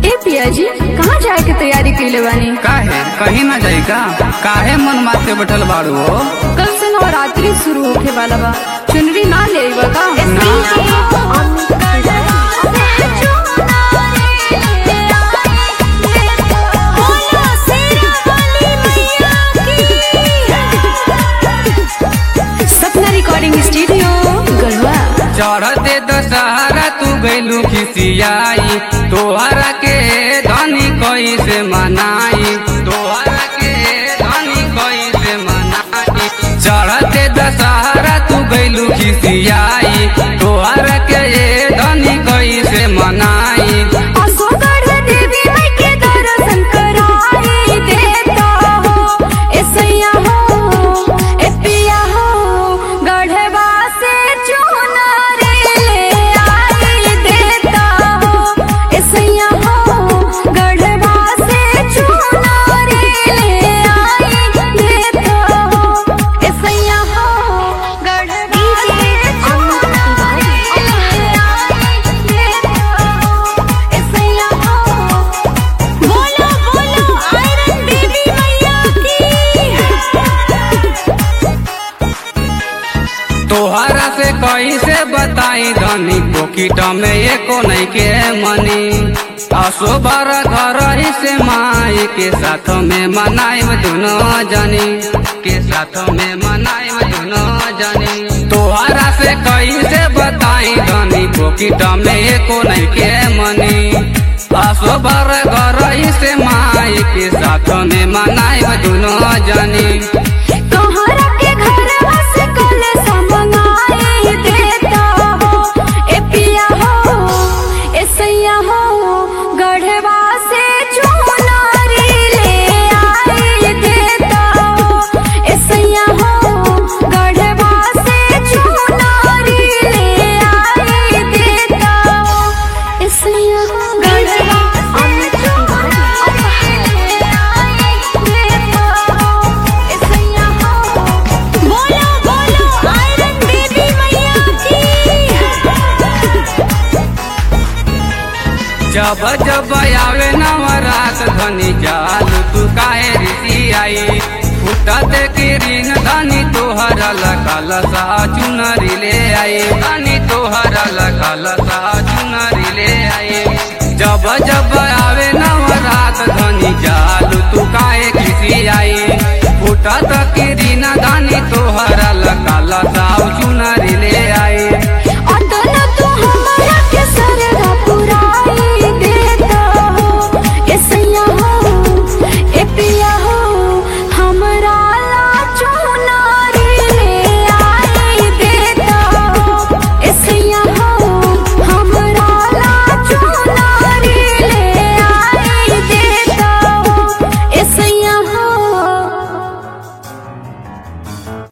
ए पिया जी कहाँ जाए के तैयारी कैले बानी? काहे कहीं ना जाई का? काहे मन माथे बैठल बाड़ू हो? कल से नवरात्रि शुरू होके वाला बा, चुनरी ना ले का? Sapna recording studio Garhwa. चढ़ते दशहरा तू गैलू खिसियाई, तोहरा के धनी कैसे मनाई, तोहरा के धनी कैसे मनाई। चढ़ते दशहरा तू गैलू खिसियाई, तोहरा के धनी कैसे मनाई। तोहरा से कैसे बताई धनी पोकिट में एको नहीं के मनी। असो बार घर ही से माई के साथ में मनाई दोनों जनी, के साथ में मनाई दोनों जनी। तोहरा से कैसे बताई धनी पोकिट में एको नहीं के मनी। असो बार घर ही से माई के साथ में मनाई दोनों जनी। जब जब आवे नवरात धनी जालू तू काहे रीति आई। फुटत की रिंग धनी तोहरा लखल सा चुनरी ले आई, धनी तोहरा लखल सा चुनरी ले आई। जब जब आवे नवरात धनी जालू तू काहे रीति आई। फुटत